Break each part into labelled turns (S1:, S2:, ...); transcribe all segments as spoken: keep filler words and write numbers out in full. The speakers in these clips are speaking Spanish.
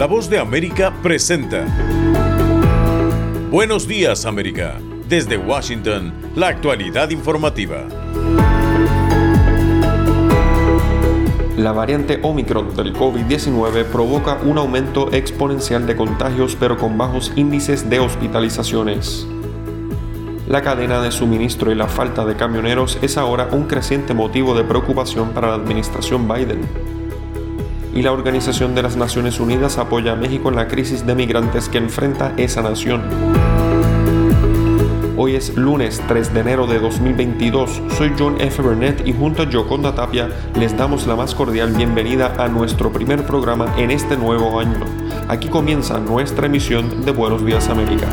S1: La Voz de América presenta Buenos Días, América. Desde Washington, la actualidad informativa.
S2: La variante Omicron del COVID diecinueve provoca un aumento exponencial de contagios, pero con bajos índices de hospitalizaciones. La cadena de suministro y la falta de camioneros es ahora un creciente motivo de preocupación para la administración Biden. Y la Organización de las Naciones Unidas apoya a México en la crisis de migrantes que enfrenta esa nación. Hoy es lunes tres de enero de dos mil veintidós. Soy John F. Burnett y junto a Yoconda Tapia les damos la más cordial bienvenida a nuestro primer programa en este nuevo año. Aquí comienza nuestra emisión de Buenos Días, América.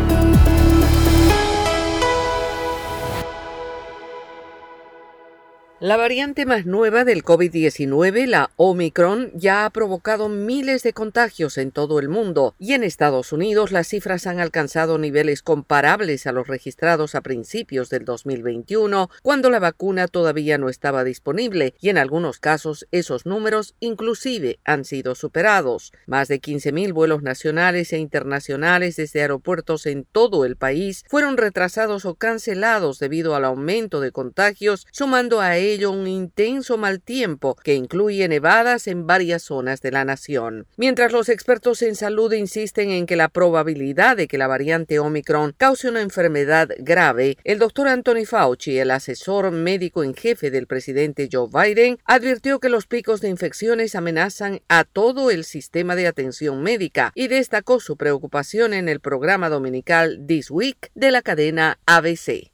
S3: La variante más nueva del COVID diecinueve, la Omicron, ya ha provocado miles de contagios en todo el mundo y en Estados Unidos las cifras han alcanzado niveles comparables a los registrados a principios del dos mil veintiuno, cuando la vacuna todavía no estaba disponible y en algunos casos esos números inclusive han sido superados. Más de quince mil vuelos nacionales e internacionales desde aeropuertos en todo el país fueron retrasados o cancelados debido al aumento de contagios, sumando a ello un intenso mal tiempo que incluye nevadas en varias zonas de la nación. Mientras los expertos en salud insisten en que la probabilidad de que la variante Omicron cause una enfermedad grave, el doctor Anthony Fauci, el asesor médico en jefe del presidente Joe Biden, advirtió que los picos de infecciones amenazan a todo el sistema de atención médica y destacó su preocupación en el programa dominical This Week de la cadena A B C.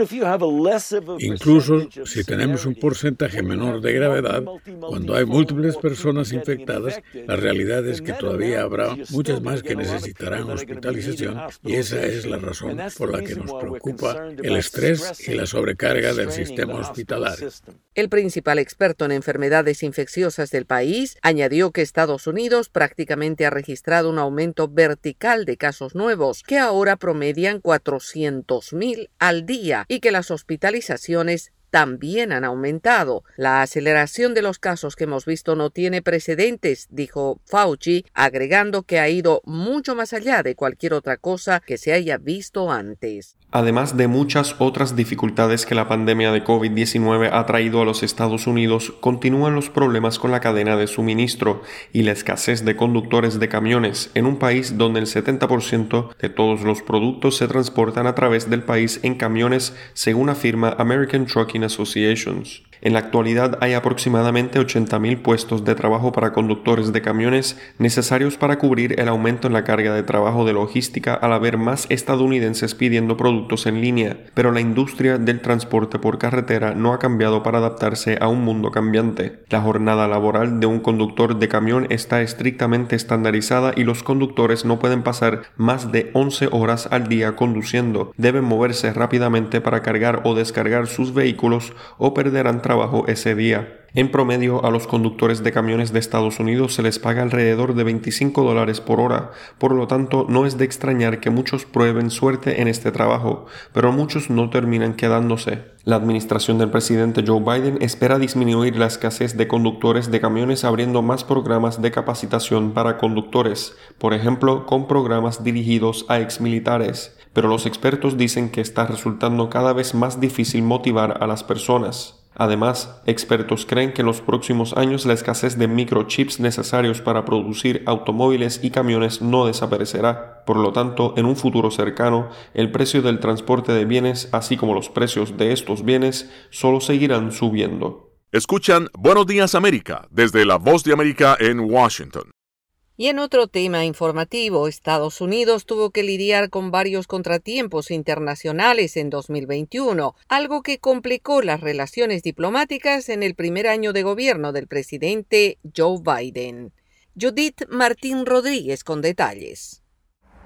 S4: Incluso si tenemos un porcentaje menor de gravedad, cuando hay múltiples personas infectadas, la realidad es que todavía habrá muchas más que necesitarán hospitalización y esa es la razón por la que nos preocupa el estrés y la sobrecarga del sistema hospitalario.
S3: El principal experto en enfermedades infecciosas del país añadió que Estados Unidos prácticamente ha registrado un aumento vertical de casos nuevos, que ahora promedian cuatrocientos mil al día y que las hospitalizaciones también han aumentado. La aceleración de los casos que hemos visto no tiene precedentes, dijo Fauci, agregando que ha ido mucho más allá de cualquier otra cosa que se haya visto antes.
S2: Además de muchas otras dificultades que la pandemia de COVID diecinueve ha traído a los Estados Unidos, continúan los problemas con la cadena de suministro y la escasez de conductores de camiones en un país donde el setenta por ciento de todos los productos se transportan a través del país en camiones, según afirma American Trucking Associations. En la actualidad hay aproximadamente ochenta mil puestos de trabajo para conductores de camiones necesarios para cubrir el aumento en la carga de trabajo de logística al haber más estadounidenses pidiendo productos en línea, pero la industria del transporte por carretera no ha cambiado para adaptarse a un mundo cambiante. La jornada laboral de un conductor de camión está estrictamente estandarizada y los conductores no pueden pasar más de once horas al día conduciendo. Deben moverse rápidamente para cargar o descargar sus vehículos o perderán trabajo ese día. En promedio, a los conductores de camiones de Estados Unidos se les paga alrededor de veinticinco dólares por hora, por lo tanto no es de extrañar que muchos prueben suerte en este trabajo, pero muchos no terminan quedándose. La administración del presidente Joe Biden espera disminuir la escasez de conductores de camiones abriendo más programas de capacitación para conductores, por ejemplo, con programas dirigidos a exmilitares, pero los expertos dicen que está resultando cada vez más difícil motivar a las personas. Además, expertos creen que en los próximos años la escasez de microchips necesarios para producir automóviles y camiones no desaparecerá. Por lo tanto, en un futuro cercano, el precio del transporte de bienes, así como los precios de estos bienes, solo seguirán subiendo.
S1: Escuchan Buenos Días, América, desde La Voz de América en Washington.
S3: Y en otro tema informativo, Estados Unidos tuvo que lidiar con varios contratiempos internacionales en dos mil veintiuno, algo que complicó las relaciones diplomáticas en el primer año de gobierno del presidente Joe Biden. Judith Martín Rodríguez con detalles.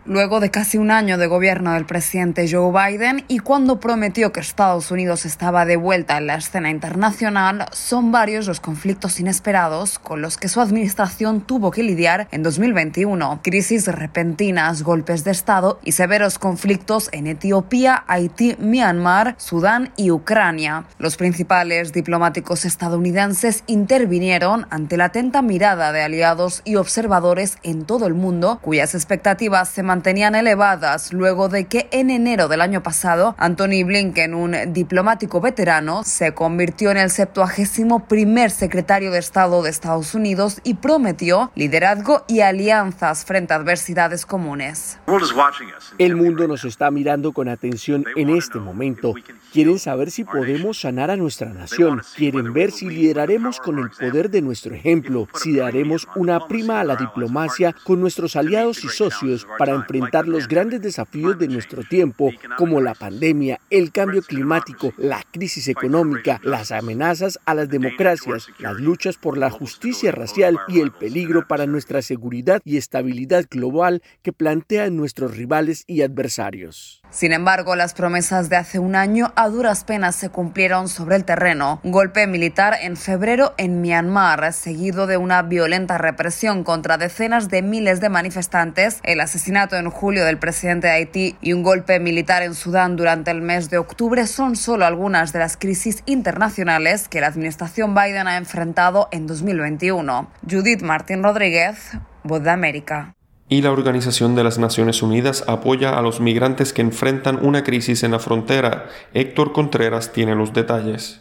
S5: Luego de casi un año de gobierno del presidente Joe Biden y cuando prometió que Estados Unidos estaba de vuelta en la escena internacional, son varios los conflictos inesperados con los que su administración tuvo que lidiar en dos mil veintiuno. Crisis repentinas, golpes de Estado y severos conflictos en Etiopía, Haití, Myanmar, Sudán y Ucrania. Los principales diplomáticos estadounidenses intervinieron ante la atenta mirada de aliados y observadores en todo el mundo, cuyas expectativas se mantenían elevadas luego de que en enero del año pasado Antony Blinken, un diplomático veterano, se convirtió en el septuagésimo primer secretario de Estado de Estados Unidos y prometió liderazgo y alianzas frente a adversidades comunes.
S6: El mundo nos está mirando con atención en este momento. Quieren saber si podemos sanar a nuestra nación. Quieren ver si lideraremos con el poder de nuestro ejemplo, si daremos una prima a la diplomacia con nuestros aliados y socios para enfrentar los grandes desafíos de nuestro tiempo, como la pandemia, el cambio climático, la crisis económica, las amenazas a las democracias, las luchas por la justicia racial y el peligro para nuestra seguridad y estabilidad global que plantean nuestros rivales y adversarios.
S5: Sin embargo, las promesas de hace un año a duras penas se cumplieron sobre el terreno. Un golpe militar en febrero en Myanmar, seguido de una violenta represión contra decenas de miles de manifestantes, el asesinato en julio del presidente de Haití y un golpe militar en Sudán durante el mes de octubre son solo algunas de las crisis internacionales que la administración Biden ha enfrentado en dos mil veintiuno. Judith Martín Rodríguez, Voz de América.
S2: Y la Organización de las Naciones Unidas apoya a los migrantes que enfrentan una crisis en la frontera. Héctor Contreras tiene los detalles.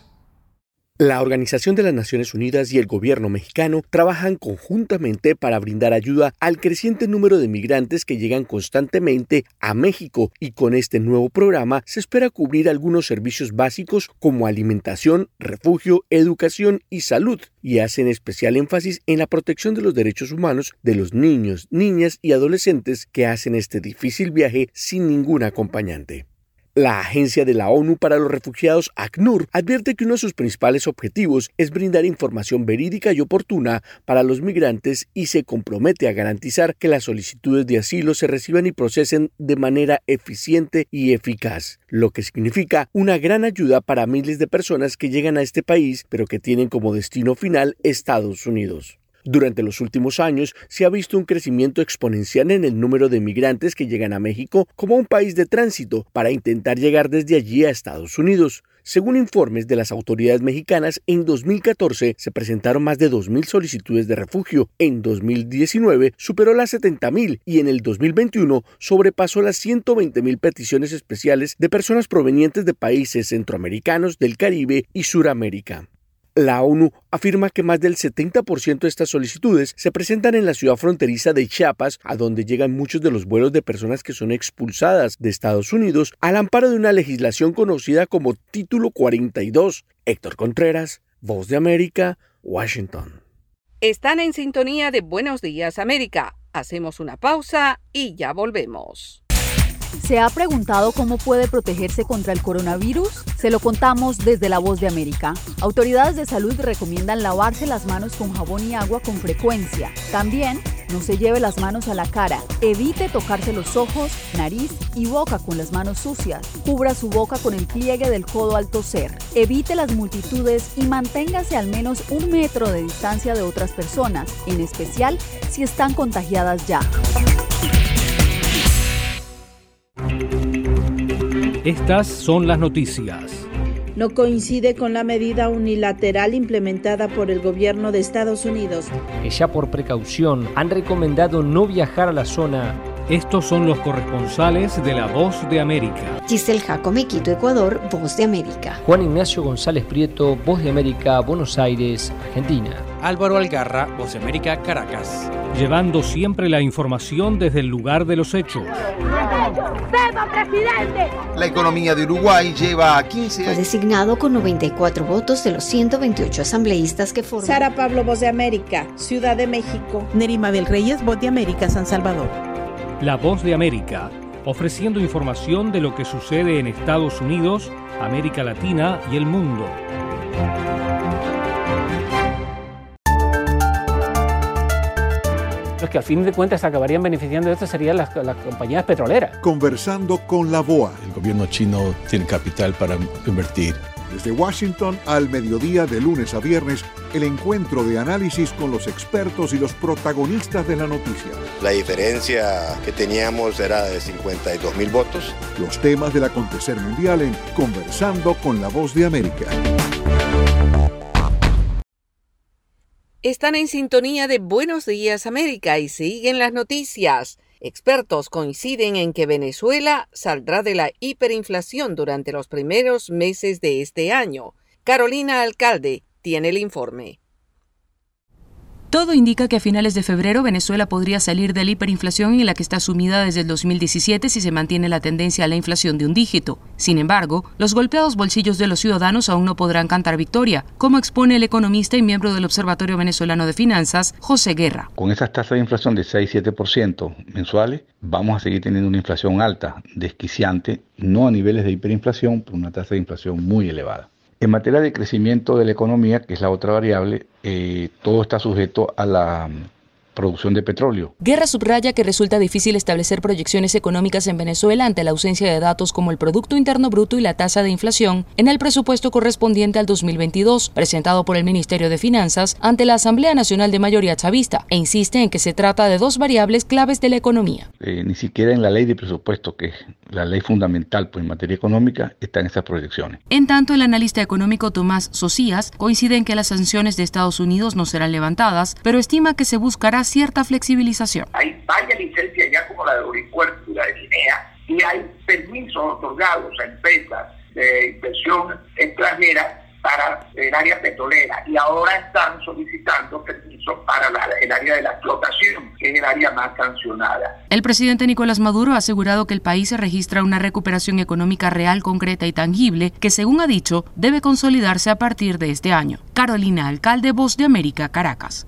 S6: La Organización de las Naciones Unidas y el gobierno mexicano trabajan conjuntamente para brindar ayuda al creciente número de migrantes que llegan constantemente a México, y con este nuevo programa se espera cubrir algunos servicios básicos como alimentación, refugio, educación y salud, y hacen especial énfasis en la protección de los derechos humanos de los niños, niñas y adolescentes que hacen este difícil viaje sin ningún acompañante. La Agencia de la ONU para los Refugiados, ACNUR, advierte que uno de sus principales objetivos es brindar información verídica y oportuna para los migrantes y se compromete a garantizar que las solicitudes de asilo se reciban y procesen de manera eficiente y eficaz, lo que significa una gran ayuda para miles de personas que llegan a este país, pero que tienen como destino final Estados Unidos. Durante los últimos años se ha visto un crecimiento exponencial en el número de migrantes que llegan a México como un país de tránsito para intentar llegar desde allí a Estados Unidos. Según informes de las autoridades mexicanas, en dos mil catorce se presentaron más de dos mil solicitudes de refugio, en dos mil diecinueve superó las setenta mil y en el dos mil veintiuno sobrepasó las ciento veinte mil peticiones especiales de personas provenientes de países centroamericanos, del Caribe y Suramérica. La ONU afirma que más del setenta por ciento de estas solicitudes se presentan en la ciudad fronteriza de Chiapas, a donde llegan muchos de los vuelos de personas que son expulsadas de Estados Unidos al amparo de una legislación conocida como Título cuarenta y dos. Héctor Contreras, Voz de América, Washington.
S3: Están en sintonía de Buenos Días América. Hacemos una pausa y ya volvemos.
S7: ¿Se ha preguntado cómo puede protegerse contra el coronavirus? Se lo contamos desde La Voz de América. Autoridades de salud recomiendan lavarse las manos con jabón y agua con frecuencia. También, no se lleve las manos a la cara. Evite tocarse los ojos, nariz y boca con las manos sucias. Cubra su boca con el pliegue del codo al toser. Evite las multitudes y manténgase al menos un metro de distancia de otras personas, en especial si están contagiadas ya.
S8: Estas son las noticias.
S9: No coincide con la medida unilateral implementada por el gobierno de Estados Unidos,
S10: que ya por precaución han recomendado no viajar a la zona.
S8: Estos son los corresponsales de La Voz de América.
S11: Giselle Jacome, Quito, Ecuador, Voz de América.
S10: Juan Ignacio González Prieto, Voz de América, Buenos Aires, Argentina.
S12: Álvaro Algarra, Voz de América, Caracas.
S8: Llevando siempre la información desde el lugar de los hechos.
S13: ¡Viva, presidente!
S14: La economía de Uruguay lleva a quince años.
S11: Fue designado con noventa y cuatro votos de los ciento veintiocho asambleístas que forman.
S9: Sara Pablo, Voz de América, Ciudad de México.
S15: Nerima Abel Reyes, Voz de América, San Salvador.
S8: La Voz de América, ofreciendo información de lo que sucede en Estados Unidos, América Latina y el mundo.
S16: Los que al fin de cuentas se acabarían beneficiando de esto serían las, las compañías petroleras.
S17: Conversando con la B O A.
S18: El gobierno chino tiene capital para invertir.
S17: Desde Washington al mediodía de lunes a viernes, el encuentro de análisis con los expertos y los protagonistas de la noticia.
S19: La diferencia que teníamos era de cincuenta y dos mil votos.
S17: Los temas del acontecer mundial en Conversando con la Voz de América.
S3: Están en sintonía de Buenos Días América y siguen las noticias. Expertos coinciden en que Venezuela saldrá de la hiperinflación durante los primeros meses de este año. Carolina Alcalde tiene el informe.
S20: Todo indica que a finales de febrero Venezuela podría salir de la hiperinflación en la que está sumida desde el dos mil diecisiete si se mantiene la tendencia a la inflación de un dígito. Sin embargo, los golpeados bolsillos de los ciudadanos aún no podrán cantar victoria, como expone el economista y miembro del Observatorio Venezolano de Finanzas, José Guerra.
S21: Con esas tasas de inflación de seis a siete por ciento mensuales, vamos a seguir teniendo una inflación alta, desquiciante, no a niveles de hiperinflación, pero una tasa de inflación muy elevada. En materia de crecimiento de la economía, que es la otra variable, eh, todo está sujeto a la producción de petróleo.
S20: Guerra subraya que resulta difícil establecer proyecciones económicas en Venezuela ante la ausencia de datos como el Producto Interno Bruto y la tasa de inflación en el presupuesto correspondiente al dos mil veintidós, presentado por el Ministerio de Finanzas ante la Asamblea Nacional de Mayoría Chavista, e insiste en que se trata de dos variables claves de la economía.
S21: Eh, ni siquiera en la ley de presupuesto, que es la ley fundamental pues, en materia económica, están esas proyecciones.
S20: En tanto, el analista económico Tomás Socias coincide en que las sanciones de Estados Unidos no serán levantadas, pero estima que se buscará cierta flexibilización.
S22: Hay varias licencias ya como la de Oripuerto y la de Guinea y hay permisos otorgados a empresas de inversión extranjera para el área petrolera y ahora están solicitando permisos para la, el área de la explotación, que es el área más sancionada.
S20: El presidente Nicolás Maduro ha asegurado que el país registra una recuperación económica real, concreta y tangible que, según ha dicho, debe consolidarse a partir de este año. Carolina Alcalde, Voz de América, Caracas.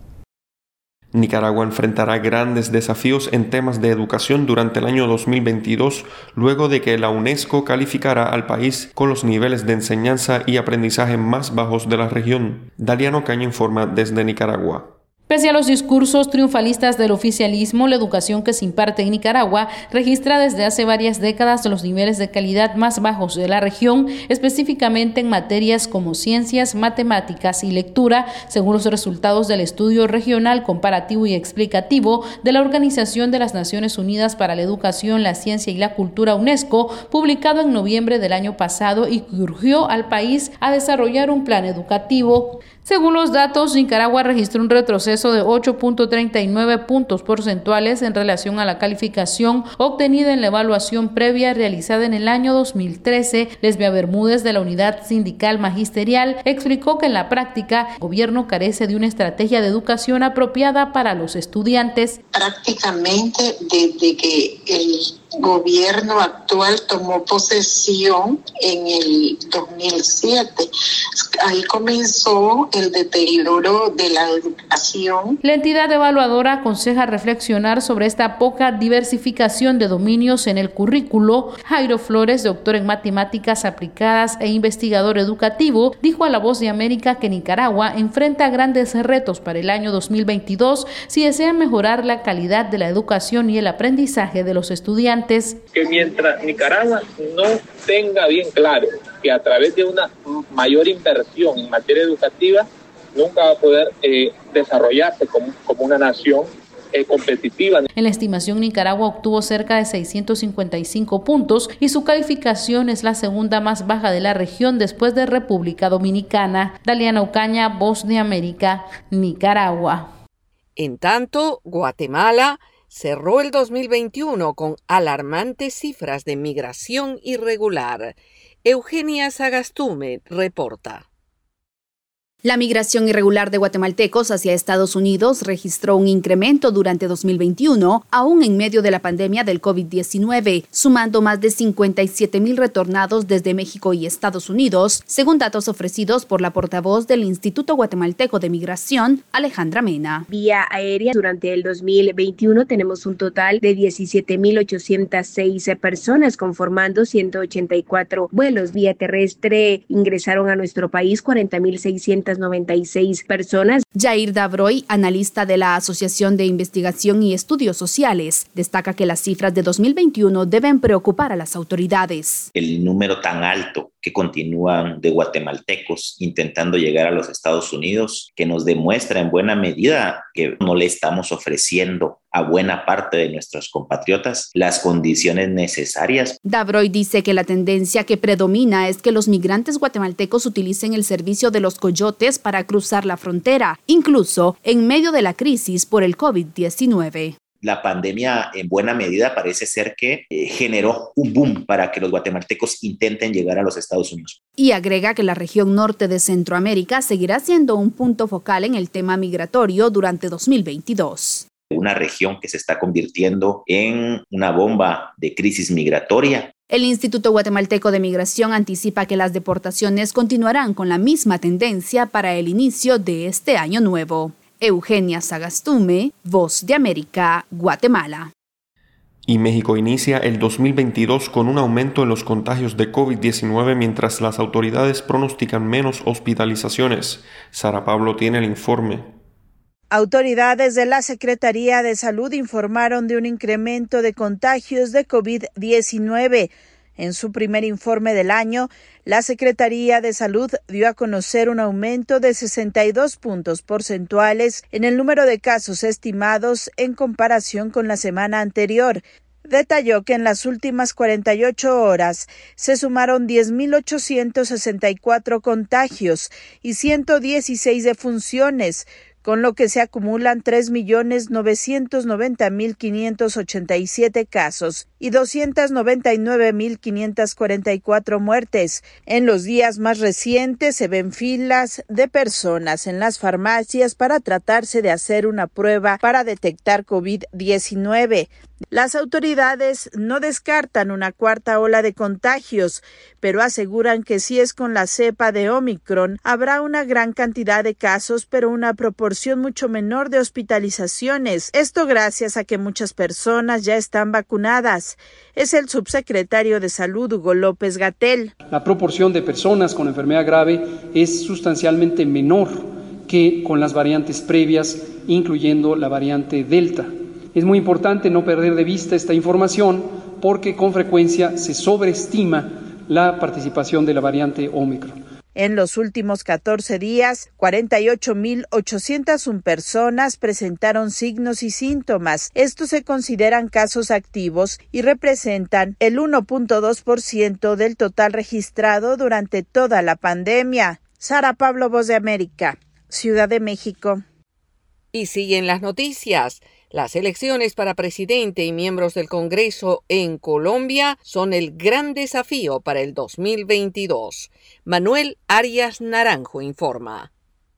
S2: Nicaragua enfrentará grandes desafíos en temas de educación durante el año dos mil veintidós, luego de que la UNESCO calificara al país con los niveles de enseñanza y aprendizaje más bajos de la región. Daliano Caña informa desde Nicaragua.
S23: Pese a los discursos triunfalistas del oficialismo, la educación que se imparte en Nicaragua registra desde hace varias décadas los niveles de calidad más bajos de la región, específicamente en materias como ciencias, matemáticas y lectura, según los resultados del estudio regional comparativo y explicativo de la Organización de las Naciones Unidas para la Educación, la Ciencia y la Cultura UNESCO, publicado en noviembre del año pasado y que urgió al país a desarrollar un plan educativo. Según los datos, Nicaragua registró un retroceso de ocho punto treinta y nueve puntos porcentuales en relación a la calificación obtenida en la evaluación previa realizada en el año dos mil trece. Lesbia Bermúdez, de la Unidad Sindical Magisterial, explicó que en la práctica el gobierno carece de una estrategia de educación apropiada para los estudiantes.
S24: Prácticamente desde que el gobierno actual tomó posesión en el dos mil siete. Ahí comenzó el deterioro de la educación.
S23: La entidad evaluadora aconseja reflexionar sobre esta poca diversificación de dominios en el currículo. Jairo Flores, doctor en matemáticas aplicadas e investigador educativo, dijo a La Voz de América que Nicaragua enfrenta grandes retos para el año dos mil veintidós si desea mejorar la calidad de la educación y el aprendizaje de los estudiantes.
S25: Que mientras Nicaragua no tenga bien claro que a través de una mayor inversión en materia educativa nunca va a poder eh, desarrollarse como, como una nación eh, competitiva.
S23: En la estimación, Nicaragua obtuvo cerca de seiscientos cincuenta y cinco puntos y su calificación es la segunda más baja de la región después de República Dominicana. Daliana Ocaña, Voz de América, Nicaragua.
S3: En tanto, Guatemala cerró el dos mil veintiuno con alarmantes cifras de migración irregular. Eugenia Sagastume reporta.
S26: La migración irregular de guatemaltecos hacia Estados Unidos registró un incremento durante dos mil veintiuno, aún en medio de la pandemia del COVID diecinueve, sumando más de cincuenta y siete mil retornados desde México y Estados Unidos, según datos ofrecidos por la portavoz del Instituto Guatemalteco de Migración, Alejandra Mena.
S27: Vía aérea, durante el dos mil veintiuno tenemos un total de diecisiete mil ochocientas seis personas, conformando ciento ochenta y cuatro vuelos. Vía terrestre ingresaron a nuestro país cuarenta mil seiscientas ochocientas noventa y seis personas.
S26: Jair Davroy, analista de la Asociación de Investigación y Estudios Sociales, destaca que las cifras de dos mil veintiuno deben preocupar a las autoridades.
S1: El número tan alto que continúan de guatemaltecos intentando llegar a los Estados Unidos, que nos demuestra en buena medida que no le estamos ofreciendo a buena parte de nuestros compatriotas las condiciones necesarias.
S26: Davroy dice que la tendencia que predomina es que los migrantes guatemaltecos utilicen el servicio de los coyotes para cruzar la frontera, incluso en medio de la crisis por el COVID diecinueve.
S1: La pandemia en buena medida parece ser que eh, generó un boom para que los guatemaltecos intenten llegar a los Estados Unidos.
S26: Y agrega que la región norte de Centroamérica seguirá siendo un punto focal en el tema migratorio durante dos mil veintidós.
S1: Una región que se está convirtiendo en una bomba de crisis migratoria.
S26: El Instituto Guatemalteco de Migración anticipa que las deportaciones continuarán con la misma tendencia para el inicio de este año nuevo. Eugenia Sagastume, Voz de América, Guatemala.
S2: Y México inicia el dos mil veintidós con un aumento en los contagios de COVID diecinueve mientras las autoridades pronostican menos hospitalizaciones. Sara Pablo tiene el informe.
S9: Autoridades de la Secretaría de Salud informaron de un incremento de contagios de COVID diecinueve. En su primer informe del año, la Secretaría de Salud dio a conocer un aumento de sesenta y dos puntos porcentuales en el número de casos estimados en comparación con la semana anterior. Detalló que en las últimas cuarenta y ocho horas se sumaron diez mil ochocientos sesenta y cuatro contagios y ciento dieciséis defunciones, con lo que se acumulan tres millones novecientos noventa mil quinientos ochenta y siete casos y doscientos noventa y nueve mil quinientas cuarenta y cuatro muertes. En los días más recientes se ven filas de personas en las farmacias para tratarse de hacer una prueba para detectar COVID diecinueve. Las autoridades no descartan una cuarta ola de contagios, pero aseguran que si es con la cepa de Omicron, habrá una gran cantidad de casos, pero una proporción mucho menor de hospitalizaciones. Esto gracias a que muchas personas ya están vacunadas. Es el subsecretario de Salud, Hugo López-Gatell.
S4: La proporción de personas con enfermedad grave es sustancialmente menor que con las variantes previas, incluyendo la variante Delta. Es muy importante no perder de vista esta información porque con frecuencia se sobreestima la participación de la variante Omicron.
S9: En los últimos catorce días, cuarenta y ocho mil ochocientas una personas presentaron signos y síntomas. Estos se consideran casos activos y representan el uno punto dos por ciento del total registrado durante toda la pandemia. Sara Pablo, Voz de América, Ciudad de México.
S3: Y siguen las noticias. Las elecciones para presidente y miembros del Congreso en Colombia son el gran desafío para el dos mil veintidós. Manuel Arias Naranjo informa.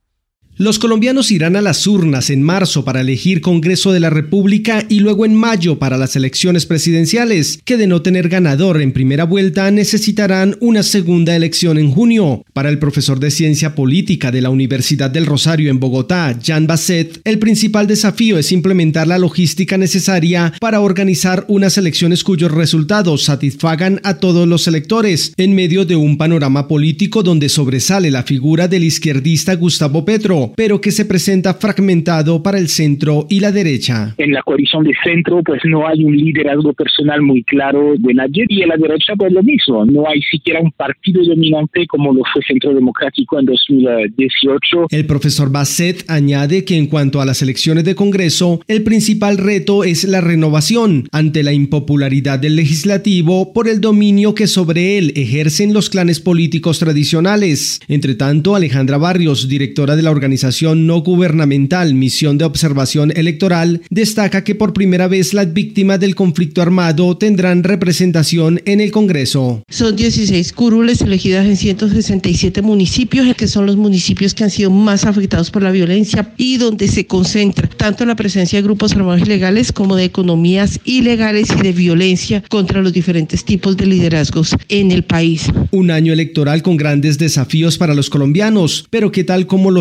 S5: Los colombianos irán a las urnas en marzo para elegir Congreso de la República y luego en mayo para las elecciones presidenciales, que de no tener ganador en primera vuelta necesitarán una segunda elección en junio. Para el profesor de Ciencia Política de la Universidad del Rosario en Bogotá, Jan Basset, el principal desafío es implementar la logística necesaria para organizar unas elecciones cuyos resultados satisfagan a todos los electores, en medio de un panorama político donde sobresale la figura del izquierdista Gustavo Petro, pero que se presenta fragmentado para el centro y la derecha.
S6: En la coalición de centro pues no hay un liderazgo personal muy claro de nadie, y en la derecha pues lo mismo, no hay siquiera un partido dominante como lo fue Centro Democrático en dos mil dieciocho.
S5: El profesor Basset añade que en cuanto a las elecciones de Congreso, el principal reto es la renovación ante la impopularidad del legislativo por el dominio que sobre él ejercen los clanes políticos tradicionales. Entre tanto, Alejandra Barrios, directora de la organización no gubernamental Misión de Observación Electoral, destaca que por primera vez las víctimas del conflicto armado tendrán representación en el Congreso.
S7: Son dieciséis curules elegidas en ciento sesenta y siete municipios, que son los municipios que han sido más afectados por la violencia y donde se concentra tanto la presencia de grupos armados ilegales como de economías ilegales y de violencia contra los diferentes tipos de liderazgos en el país.
S5: Un año electoral con grandes desafíos para los colombianos, pero que tal como lo señaló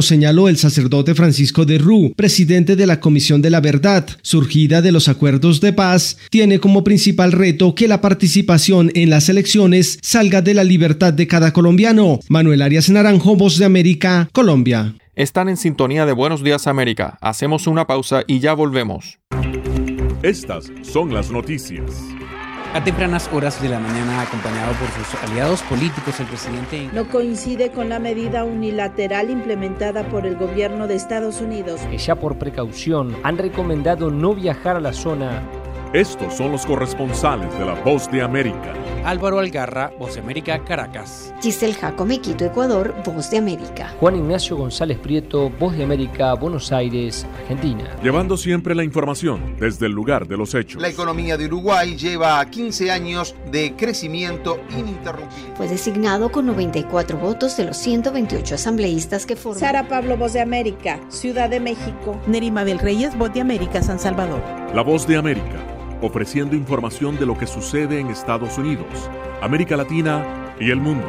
S5: declaró el sacerdote Francisco de Rú, presidente de la Comisión de la Verdad, surgida de los acuerdos de paz, tiene como principal reto que la participación en las elecciones salga de la libertad de cada colombiano. Manuel Arias Naranjo, Voz de América, Colombia.
S2: Están en sintonía de Buenos Días América. Hacemos una pausa y ya volvemos.
S8: Estas son las noticias.
S10: A tempranas horas de la mañana, acompañado por sus aliados políticos, el presidente
S9: no coincide con la medida unilateral implementada por el gobierno de Estados Unidos,
S11: que ya por precaución han recomendado no viajar a la zona.
S8: Estos son los corresponsales de La Voz de América.
S10: Álvaro Algarra, Voz de América, Caracas.
S12: Giselle Jacome, Quito, Ecuador, Voz de América.
S11: Juan Ignacio González Prieto, Voz de América, Buenos Aires, Argentina.
S8: Llevando siempre la información desde el lugar de los hechos.
S13: La economía de Uruguay lleva quince años de crecimiento ininterrumpido.
S12: Fue designado con noventa y cuatro votos de los ciento veintiocho asambleístas que forman.
S9: Sara Pablo, Voz de América, Ciudad de México.
S14: Nerima Bel Reyes, Voz de América, San Salvador.
S8: La Voz de América, ofreciendo información de lo que sucede en Estados Unidos, América Latina y el mundo.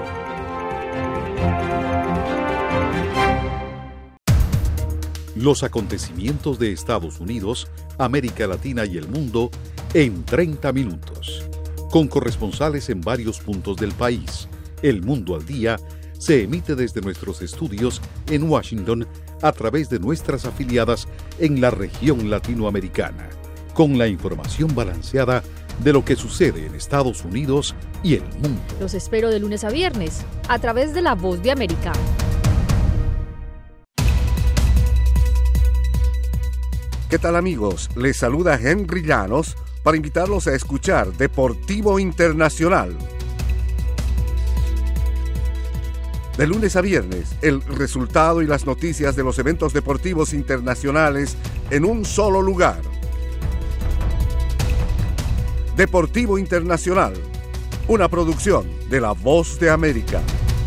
S17: Los acontecimientos de Estados Unidos, América Latina y el mundo en treinta minutos. Con corresponsales en varios puntos del país. El Mundo al Día se emite desde nuestros estudios en Washington a través de nuestras afiliadas en la región latinoamericana, con la información balanceada de lo que sucede en Estados Unidos y el mundo.
S15: Los espero de lunes a viernes, a través de La Voz de América.
S28: ¿Qué tal, amigos? Les saluda Henry Llanos para invitarlos a escuchar Deportivo Internacional. De lunes a viernes, el resultado y las noticias de los eventos deportivos internacionales en un solo lugar. Deportivo Internacional, una producción de La Voz de América.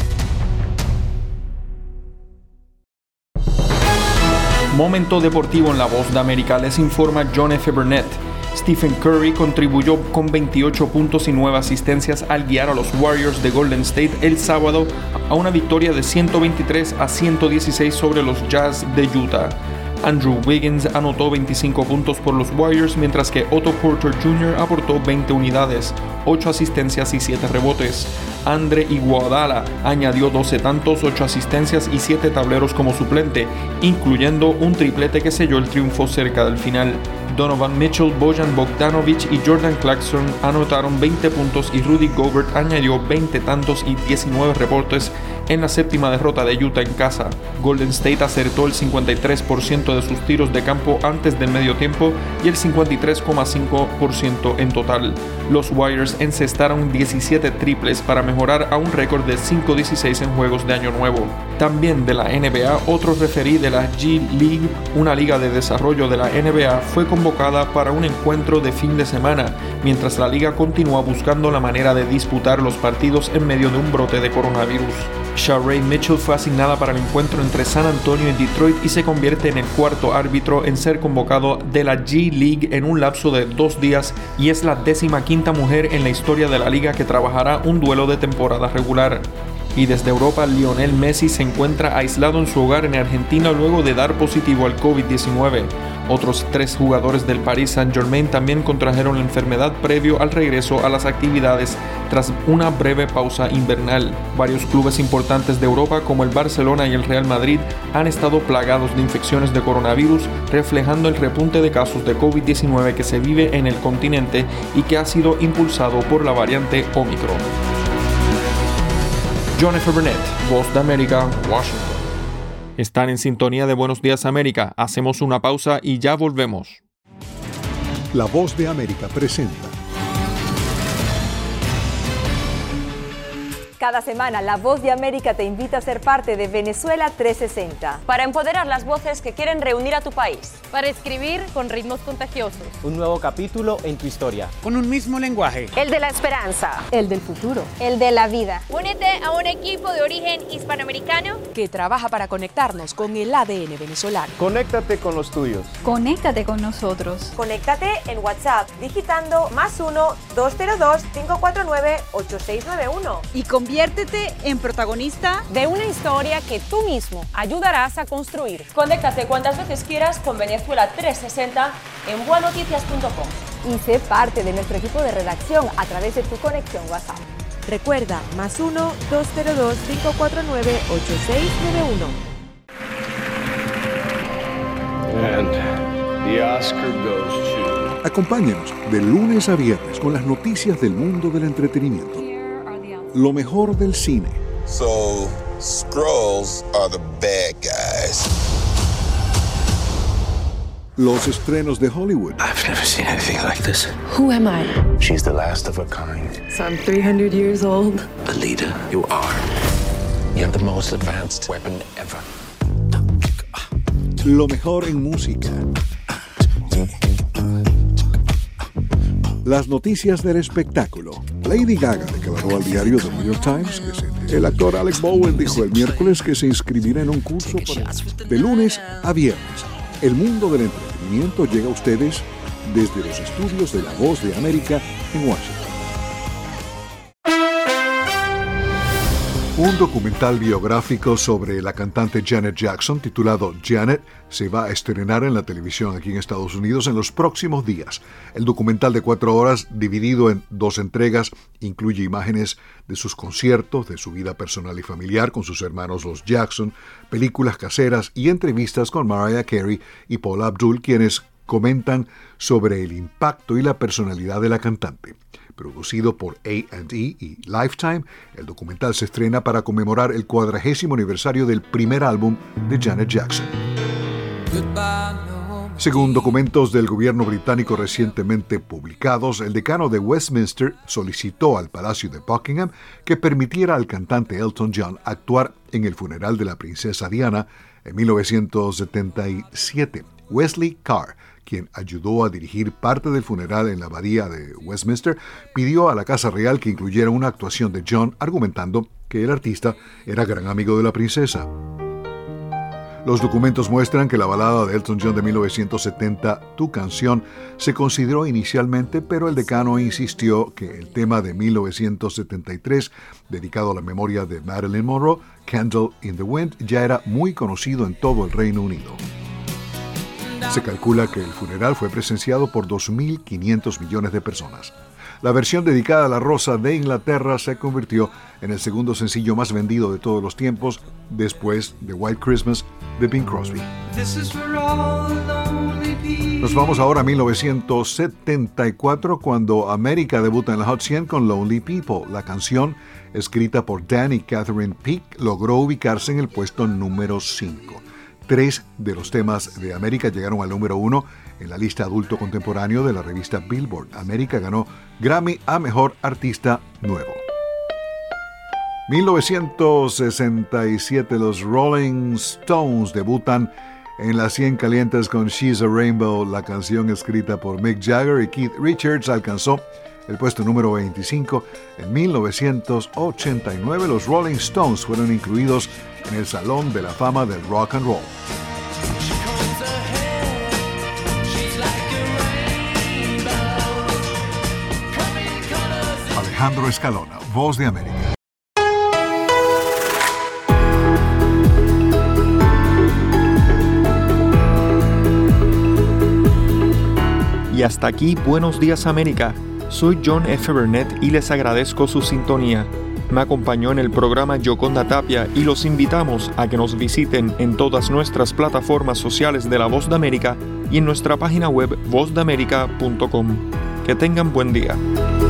S2: Momento deportivo en La Voz de América, les informa John F. Burnett. Stephen Curry contribuyó con veintiocho puntos y nueve asistencias al guiar a los Warriors de Golden State el sábado a una victoria de ciento veintitrés a ciento dieciséis sobre los Jazz de Utah. Andrew Wiggins anotó veinticinco puntos por los Warriors, mientras que Otto Porter junior aportó veinte unidades, ocho asistencias y siete rebotes. Andre Iguodala añadió doce tantos, ocho asistencias y siete tableros como suplente, incluyendo un triplete que selló el triunfo cerca del final. Donovan Mitchell, Bojan Bogdanovic y Jordan Clarkson anotaron veinte puntos y Rudy Gobert añadió veinte tantos y diecinueve rebotes en la séptima derrota de Utah en casa. Golden State acertó el cincuenta y tres por ciento de sus tiros de campo antes del medio tiempo y el cincuenta y tres coma cinco por ciento en total. Los Warriors encestaron diecisiete triples para mejorar a un récord de cinco dieciséis en juegos de Año Nuevo. También de la N B A, otro referí de la G League, una liga de desarrollo de la N B A, fue convocada para un encuentro de fin de semana, mientras la liga continúa buscando la manera de disputar los partidos en medio de un brote de coronavirus. Sharray Mitchell fue asignada para el encuentro entre San Antonio y Detroit y se convierte en el cuarto árbitro en ser convocado de la G League en un lapso de dos días y es la décima quinta mujer en la historia de la liga que trabajará un duelo de temporada regular. Y desde Europa, Lionel Messi se encuentra aislado en su hogar en Argentina luego de dar positivo al COVID diecinueve. Otros tres jugadores del Paris Saint-Germain también contrajeron la enfermedad previo al regreso a las actividades tras una breve pausa invernal. Varios clubes importantes de Europa, como el Barcelona y el Real Madrid, han estado plagados de infecciones de coronavirus, reflejando el repunte de casos de COVID diecinueve que se vive en el continente y que ha sido impulsado por la variante Omicron. John F. Burnett, Voz de América, Washington. Están en sintonía de Buenos Días América. Hacemos una pausa y ya volvemos.
S17: La Voz de América presenta.
S29: Cada semana, La Voz de América te invita a ser parte de Venezuela trescientos sesenta.
S30: Para empoderar las voces que quieren reunir a tu país.
S23: Para escribir con ritmos contagiosos.
S31: Un nuevo capítulo en tu historia.
S32: Con un mismo lenguaje.
S30: El de la esperanza.
S23: El del futuro.
S30: El de la vida.
S33: Únete a un equipo de origen hispanoamericano
S20: que trabaja para conectarnos con el A D N venezolano.
S31: Conéctate con los tuyos.
S23: Conéctate con nosotros.
S30: Conéctate en WhatsApp digitando más uno dos cero dos cinco cuatro nueve ocho seis nueve uno.
S23: Y convierte
S1: Conviértete en protagonista
S30: de una historia que tú mismo ayudarás a construir.
S3: Conéctate cuantas veces quieras con Venezuela trescientos sesenta en bua noticias punto com.
S30: Y sé parte de nuestro equipo de redacción a través de tu conexión WhatsApp.
S1: Recuerda, más uno, dos cero dos, cinco cuatro nueve, ocho seis nueve uno.
S4: And the Oscar goes to...
S28: Acompáñenos de lunes a viernes con las noticias del mundo del entretenimiento. Lo mejor del cine.
S16: So, Skrulls are the bad guys.
S28: Los estrenos de Hollywood.
S18: I've never seen anything like this.
S19: Who am I?
S18: She's the last of her kind.
S19: So I'm three hundred years old.
S18: Alita, you are. You have the most advanced weapon ever.
S28: Lo mejor en música. Las noticias del espectáculo. Lady Gaga declaró al diario The New York Times que se... El actor Alec Baldwin dijo el miércoles que se inscribirá en un curso para... de lunes a viernes. El mundo del entretenimiento llega a ustedes desde los estudios de La Voz de América en Washington. Un documental biográfico sobre la cantante Janet Jackson, titulado Janet, se va a estrenar en la televisión aquí en Estados Unidos en los próximos días. El documental de cuatro horas, dividido en dos entregas, incluye imágenes de sus conciertos, de su vida personal y familiar con sus hermanos los Jackson, películas caseras y entrevistas con Mariah Carey y Paula Abdul, quienes comentan sobre el impacto y la personalidad de la cantante. Producido por A and E y Lifetime, el documental se estrena para conmemorar el cuadragésimo aniversario del primer álbum de Janet Jackson. Según documentos del gobierno británico recientemente publicados, el decano de Westminster solicitó al Palacio de Buckingham que permitiera al cantante Elton John actuar en el funeral de la princesa Diana en mil novecientos setenta y siete. Wesley Carr, quien ayudó a dirigir parte del funeral en la abadía de Westminster, pidió a la Casa Real que incluyera una actuación de John, argumentando que el artista era gran amigo de la princesa. Los documentos muestran que la balada de Elton John de mil novecientos setenta, Tu canción, se consideró inicialmente, pero el decano insistió que el tema de mil novecientos setenta y tres, dedicado a la memoria de Marilyn Monroe, Candle in the Wind, ya era muy conocido en todo el Reino Unido. Se calcula que el funeral fue presenciado por dos mil quinientos millones de personas. La versión dedicada a la Rosa de Inglaterra se convirtió en el segundo sencillo más vendido de todos los tiempos, después de White Christmas de Bing Crosby. Nos vamos ahora a mil novecientos setenta y cuatro, cuando América debuta en la Hot cien con Lonely People. La canción, escrita por Dan y Catherine Peake, logró ubicarse en el puesto número cinco. Tres de los temas de América llegaron al número uno en la lista adulto contemporáneo de la revista Billboard. América ganó Grammy a Mejor Artista Nuevo. mil novecientos sesenta y siete, los Rolling Stones debutan en las cien calientes con She's a Rainbow. La canción, escrita por Mick Jagger y Keith Richards, alcanzó el puesto número veinticinco. En mil novecientos ochenta y nueve, los Rolling Stones fueron incluidos en el Salón de la Fama del Rock and Roll. Alejandro Escalona, Voz de América.
S2: Y hasta aquí Buenos Días América. Soy John F. Burnett y les agradezco su sintonía. Me acompañó en el programa Yoconda Tapia y los invitamos a que nos visiten en todas nuestras plataformas sociales de La Voz de América y en nuestra página web voz de américa punto com. Que tengan buen día.